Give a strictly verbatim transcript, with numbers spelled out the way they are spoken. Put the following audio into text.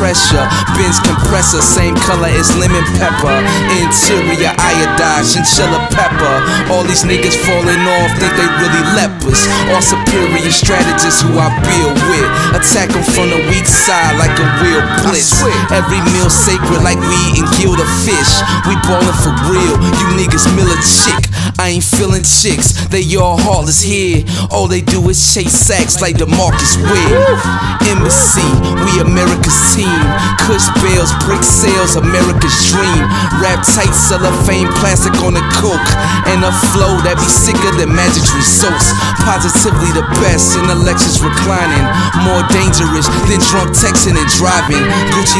pressure. Benz compressor, same color as lemon pepper. Interior iodine, chinchilla pepper. All these niggas falling off, think they really lepers. All superior strategists who I build with. Attack them from the weak side like a real blitz. Every meal sacred like we eating Gilda fish. We ballin' for real, you niggas mill a chick. I ain't feeling chicks, they all heartless here. All they do is chase sacks like DeMarcus Ware. Embassy, we America's team. Kush bales, brick sales, America's dream. Rap tight, cellophane, plastic on the coke. And a flow that be sicker than Magic's results. Positively the best, intellectuals reclining. More dangerous than drunk texting and driving. Gucci